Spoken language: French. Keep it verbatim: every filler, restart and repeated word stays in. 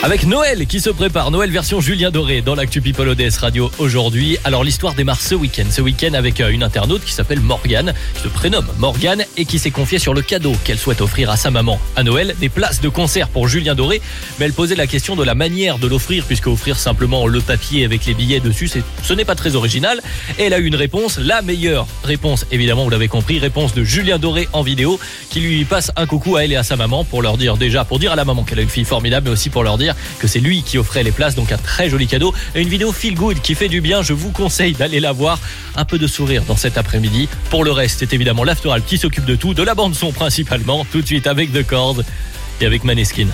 Avec Noël qui se prépare, Noël version Julien Doré dans l'actu People O D S Radio aujourd'hui. Alors l'histoire démarre ce week-end, ce week-end avec une internaute qui s'appelle Morgane, qui se prénomme Morgane et qui s'est confiée sur le cadeau qu'elle souhaite offrir à sa maman à Noël, des places de concert pour Julien Doré. Mais elle posait la question de la manière de l'offrir, puisque offrir simplement le papier avec les billets dessus, c'est, ce n'est pas très original. Et elle a eu une réponse, la meilleure réponse évidemment, vous l'avez compris, réponse de Julien Doré en vidéo, qui lui passe un coucou à elle et à sa maman pour leur dire déjà, pour dire à la maman qu'elle a une fille formidable, mais aussi pour leur dire que c'est lui qui offrait les places, donc un très joli cadeau et une vidéo feel good qui fait du bien. Je vous conseille d'aller la voir, un peu de sourire dans cet après-midi. Pour le reste, c'est évidemment l'After Alp qui s'occupe de tout, de la bande son principalement, tout de suite avec The Chords et avec Maneskin.